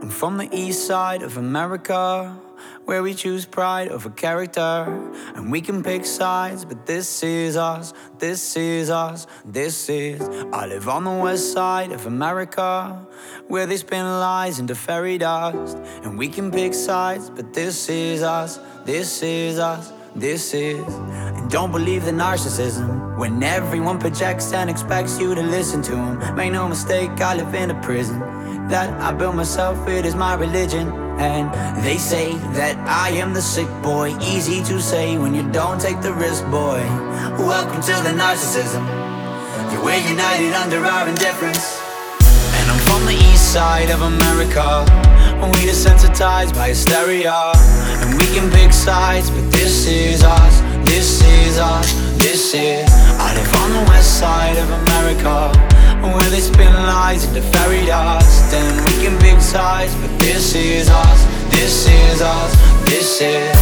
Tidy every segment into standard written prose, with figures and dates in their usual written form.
I'm from the east side of America, where we choose pride over character. And we can pick sides, but this is us, this is us, this is. I live on the west side of America, where they spin lies into fairy dust. And we can pick sides, but this is us, this is us, this is. And don't believe the narcissism, when everyone projects and expects you to listen to them. Make no mistake, I live in a prison that I built myself, it is my religion. And they say that I am the sick boy, easy to say when you don't take the risk, boy. Welcome to the narcissism, yeah, we're united under our indifference. And I'm from the east side of America, we desensitized by hysteria. And we can pick sides, but this is us, this is us, this is. I live on the west side of America, where they spin lies into fairy dust. And we can pick sides, but this is us, this is us, this is.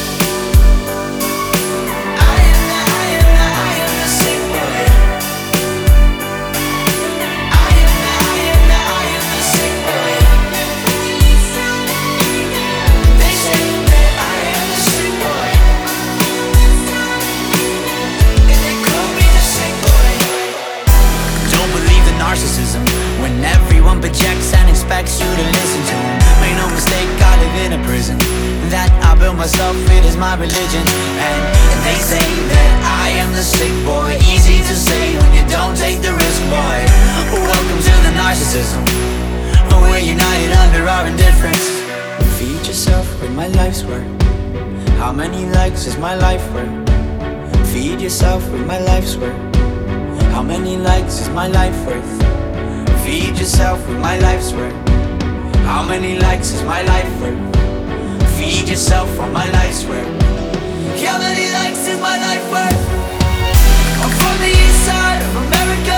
Narcissism, when everyone projects and expects you to listen to them. Make no mistake, I live in a prison that I built myself, it is my religion. And they say that I am the sick boy, easy to say when you don't take the risk, boy. Welcome to the narcissism, we're united under our indifference. Feed yourself with my life's work. How many likes is my life worth? Feed yourself with my life's work. How many likes is my life worth? Feed yourself with my life's work. How many likes is my life worth? Feed yourself from my life's work. How many likes is my life worth? I'm from the east side of America,